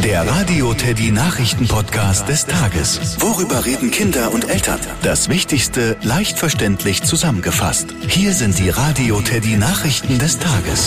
Der Radio Teddy Nachrichten-Podcast des Tages. Worüber reden Kinder und Eltern? Das Wichtigste leicht verständlich zusammengefasst. Hier sind die Radio Teddy Nachrichten des Tages.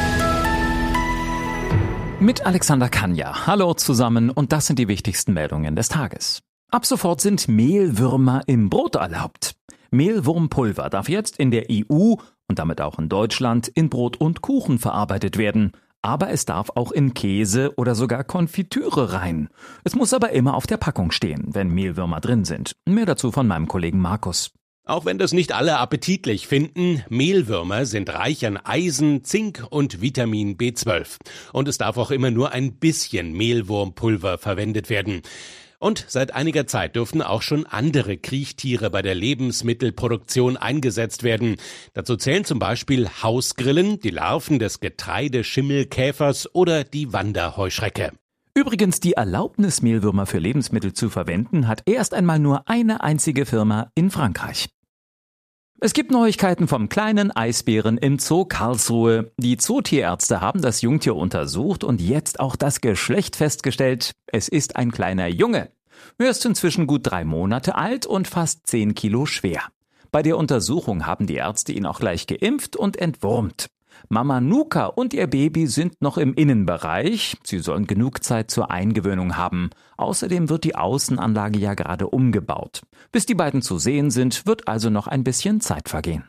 Mit Alexander Kanja. Hallo zusammen und das sind die wichtigsten Meldungen des Tages. Ab sofort sind Mehlwürmer im Brot erlaubt. Mehlwurmpulver darf jetzt in der EU und damit auch in Deutschland in Brot und Kuchen verarbeitet werden. Aber es darf auch in Käse oder sogar Konfitüre rein. Es muss aber immer auf der Packung stehen, wenn Mehlwürmer drin sind. Mehr dazu von meinem Kollegen Markus. Auch wenn das nicht alle appetitlich finden, Mehlwürmer sind reich an Eisen, Zink und Vitamin B12. Und es darf auch immer nur ein bisschen Mehlwurmpulver verwendet werden. Und seit einiger Zeit dürfen auch schon andere Kriechtiere bei der Lebensmittelproduktion eingesetzt werden. Dazu zählen zum Beispiel Hausgrillen, die Larven des Getreideschimmelkäfers oder die Wanderheuschrecke. Übrigens, die Erlaubnis, Mehlwürmer für Lebensmittel zu verwenden, hat erst einmal nur eine einzige Firma in Frankreich. Es gibt Neuigkeiten vom kleinen Eisbären im Zoo Karlsruhe. Die Zootierärzte haben das Jungtier untersucht und jetzt auch das Geschlecht festgestellt. Es ist ein kleiner Junge. Er ist inzwischen gut 3 Monate alt und fast 10 Kilo schwer. Bei der Untersuchung haben die Ärzte ihn auch gleich geimpft und entwurmt. Mama Nuka und ihr Baby sind noch im Innenbereich. Sie sollen genug Zeit zur Eingewöhnung haben. Außerdem wird die Außenanlage ja gerade umgebaut. Bis die beiden zu sehen sind, wird also noch ein bisschen Zeit vergehen.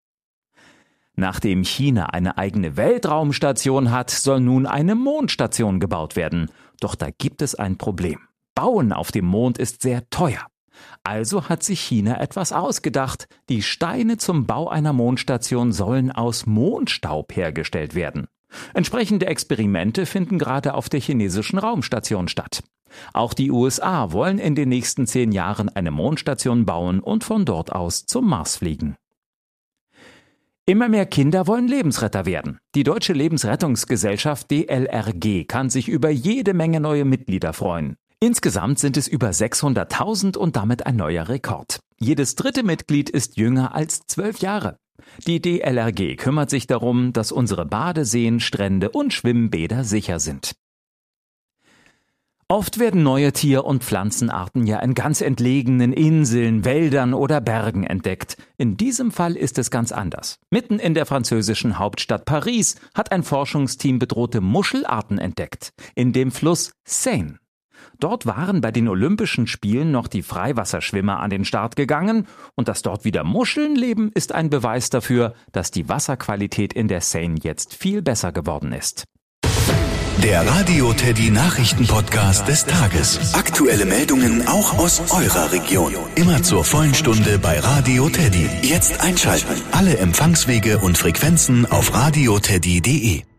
Nachdem China eine eigene Weltraumstation hat, soll nun eine Mondstation gebaut werden. Doch da gibt es ein Problem. Bauen auf dem Mond ist sehr teuer. Also hat sich China etwas ausgedacht. Die Steine zum Bau einer Mondstation sollen aus Mondstaub hergestellt werden. Entsprechende Experimente finden gerade auf der chinesischen Raumstation statt. Auch die USA wollen in den nächsten 10 Jahren eine Mondstation bauen und von dort aus zum Mars fliegen. Immer mehr Kinder wollen Lebensretter werden. Die Deutsche Lebensrettungsgesellschaft DLRG kann sich über jede Menge neue Mitglieder freuen. Insgesamt sind es über 600.000 und damit ein neuer Rekord. Jedes dritte Mitglied ist jünger als 12 Jahre. Die DLRG kümmert sich darum, dass unsere Badeseen, Strände und Schwimmbäder sicher sind. Oft werden neue Tier- und Pflanzenarten ja in ganz entlegenen Inseln, Wäldern oder Bergen entdeckt. In diesem Fall ist es ganz anders. Mitten in der französischen Hauptstadt Paris hat ein Forschungsteam bedrohte Muschelarten entdeckt, in dem Fluss Seine. Dort waren bei den Olympischen Spielen noch die Freiwasserschwimmer an den Start gegangen und dass dort wieder Muscheln leben, ist ein Beweis dafür, dass die Wasserqualität in der Seine jetzt viel besser geworden ist. Der Radio Teddy Nachrichten-Podcast des Tages. Aktuelle Meldungen auch aus eurer Region. Immer zur vollen Stunde bei Radio Teddy. Jetzt einschalten. Alle Empfangswege und Frequenzen auf radioteddy.de.